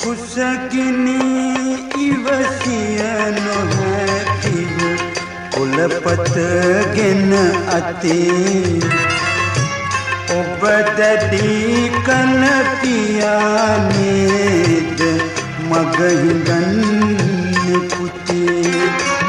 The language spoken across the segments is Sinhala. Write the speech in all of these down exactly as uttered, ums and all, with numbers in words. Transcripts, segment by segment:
කුසගිනි ඉවසිය නොහැකිව කුලපතගෙන අතේ ඔබ දැඩි කන පියානේද මග හිඟන්නේ පුතේ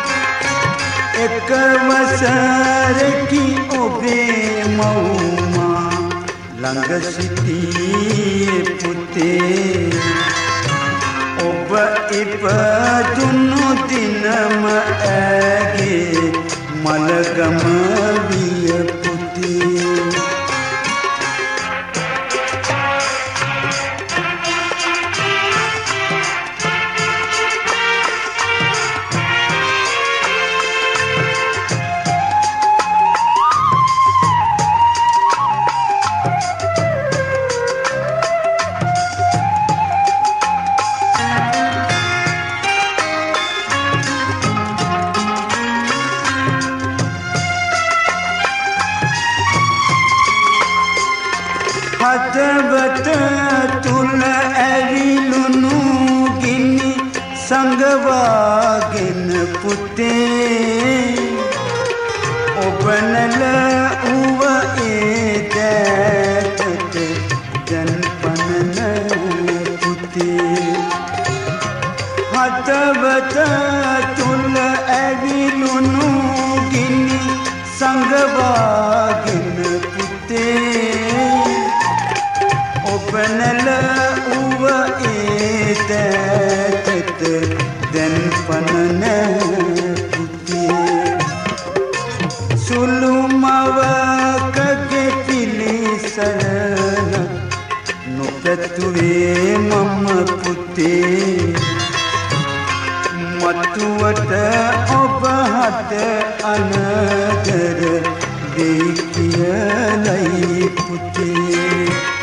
එක වසරකි ඔබේ මව්මා ළඟ සිටියේ පුතේ ඔබ ඉපදුණු දිනම ඇගේ මලගම විය පුතේ හදවත තුල ඇවිලුණු ගිනි සංගවාගෙන පුතේ ඔබ නැල උව ඒ දැටට දැන් පනන පුතේ හදවත තුල ඇවිලුණු ගිනි සංගවාගෙන පුතේ ඔබනල උව ඒ දැටට දැන් පනන පුතේ සුළු මවකගේ පිළිසරණ නොපැතුවේ මම පුතේ මතුවට ඔබ හට අනදර දෙයි කියලයි පුතේ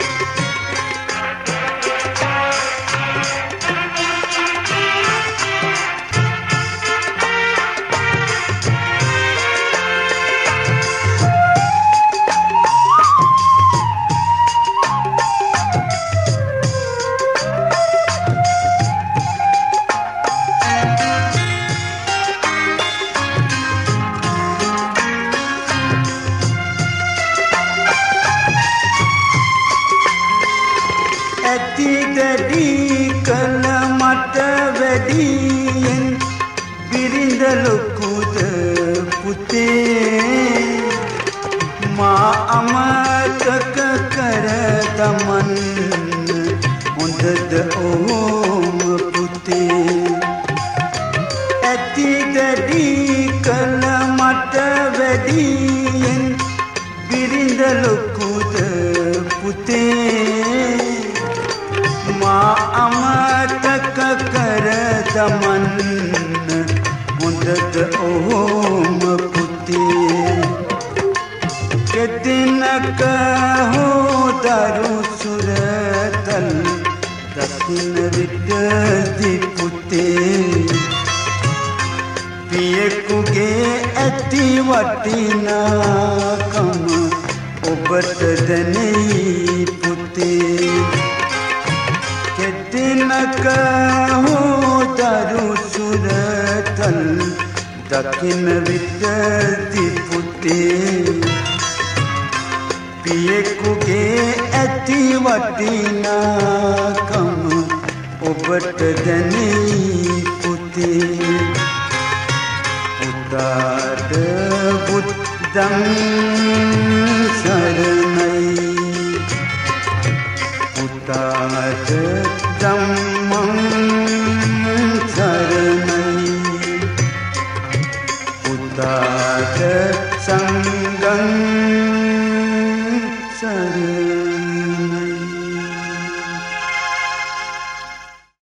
ඇති දැඩි කළ මට වැඩියෙන් බිරිඳ ලොකුද පුතේ මා අමතක කර දමන්න හොඳද ඕම පුතේ ඇති දැඩි කළ මට වැඩියෙන් බිරිඳ ලොකුද පුතේ මා අමතක කර දමන්න හොඳද ඕම පුතේ කෙදිනක හෝ දරු සුරතල් දකින්න විටදී පුතේ පියෙකුගේ ඇති වටිනාකම ඔබට දැනෙයි පුතේ කෙදිනක හෝ දරු සුරතල් දකින්න විටදී පුතේ පියෙකුගේ ඇති වටිනාකම ඔබට දැනෙයි පුතේ පුතාට බුද්ධං සරණයි පුතාට ධම්ම